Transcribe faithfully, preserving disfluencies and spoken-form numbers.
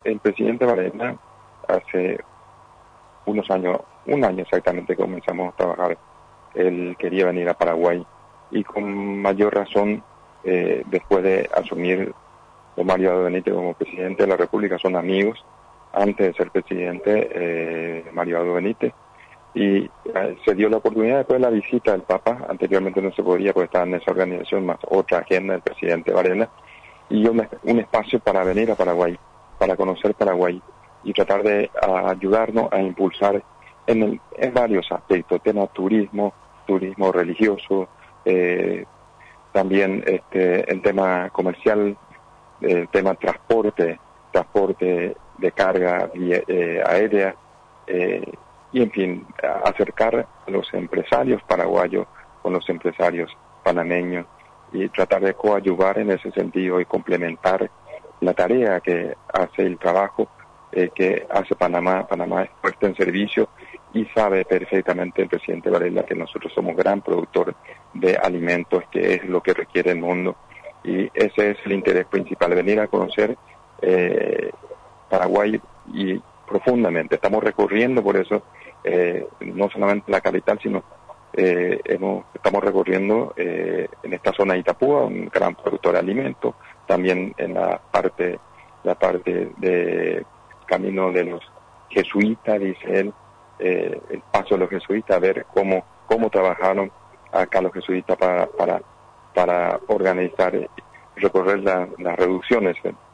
el presidente Varela, hace unos años, un año exactamente que comenzamos a trabajar, él quería venir a Paraguay y con mayor razón, eh, después de asumir don Mario Abdo Benítez como presidente de la República, son amigos, antes de ser presidente, eh, Mario Abdo Benítez, y eh, se dio la oportunidad después de la visita del Papa, anteriormente no se podía porque estaba en esa organización, más otra agenda del presidente Varela, y un, un espacio para venir a Paraguay, para conocer Paraguay y tratar de a, ayudarnos a impulsar en, el, en varios aspectos, tema turismo, turismo religioso, eh, también este, el tema comercial, el tema transporte, transporte de carga eh, aérea, eh, y en fin, acercar a los empresarios paraguayos con los empresarios panameños y tratar de coadyuvar en ese sentido y complementar la tarea que hace el trabajo eh, que hace Panamá. Panamá es puesta en servicio y sabe perfectamente el presidente Varela que nosotros somos gran productor de alimentos, que es lo que requiere el mundo, y ese es el interés principal, venir a conocer eh, Paraguay y profundamente. Estamos recorriendo por eso eh, no solamente la capital, sino eh, hemos, estamos recorriendo eh, en esta zona de Itapúa, un gran productor de alimentos, también en la parte la parte de camino de los jesuitas, dice él, eh, el paso de los jesuitas, a ver cómo cómo trabajaron acá los jesuitas para para para organizar y recorrer la, las reducciones